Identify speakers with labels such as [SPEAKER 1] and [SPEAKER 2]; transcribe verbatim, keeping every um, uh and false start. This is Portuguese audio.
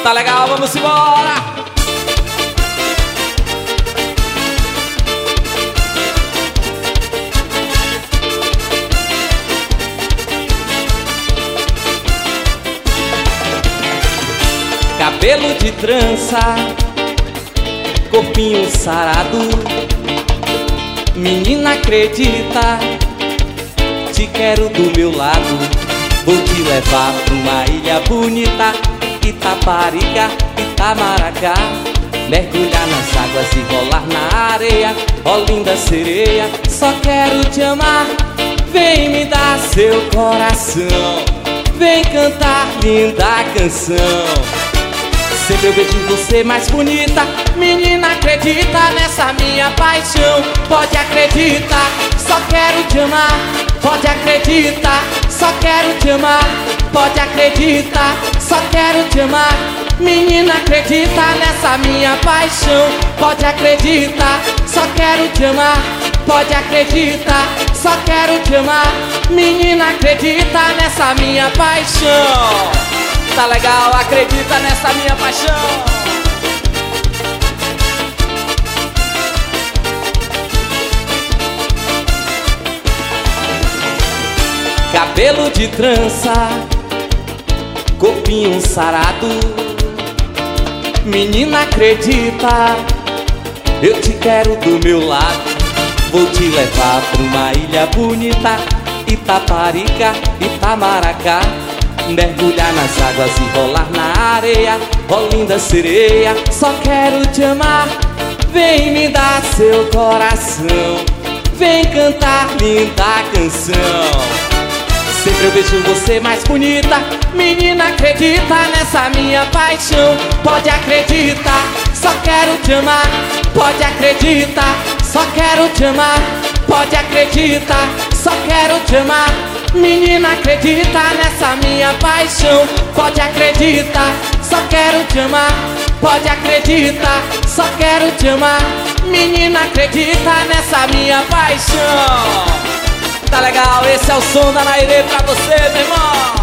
[SPEAKER 1] Tá legal, vamos embora! Cabelo de trança, corpinho sarado. Menina, acredita, te quero do meu lado. Vou te levar pra uma ilha bonita, Itaparica, Itamaracá. Mergulhar nas águas e rolar na areia. Ó linda sereia, só quero te amar. Vem me dar seu coração, vem cantar linda canção. Sempre eu vejo você mais bonita. Menina, acredita nessa minha paixão. Pode acreditar, só quero te amar. Pode acreditar, só quero te amar. Pode acreditar, só quero te amar. Menina, acredita nessa minha paixão. Pode acreditar, só quero te amar. Pode acreditar, só quero te amar. Menina, acredita nessa minha paixão. Tá legal, acredita nessa minha paixão. Cabelo de trança, corpinho sarado. Menina, acredita, eu te quero do meu lado. Vou te levar pra uma ilha bonita, Itaparica, Itamaracá. Mergulhar nas águas e rolar na areia. Ó linda sereia, só quero te amar. Vem me dar seu coração, vem cantar linda canção. Sempre eu vejo você mais bonita. Menina, acredita nessa minha paixão. Pode acreditar, só quero te amar. Pode acreditar, só quero te amar. Pode acreditar, só quero te amar. Menina, acredita nessa minha paixão. Pode acreditar, só quero te amar. Pode acreditar, só quero te amar. Menina, acredita nessa minha paixão. Tá legal, esse é o som da Nairê pra você, meu irmão.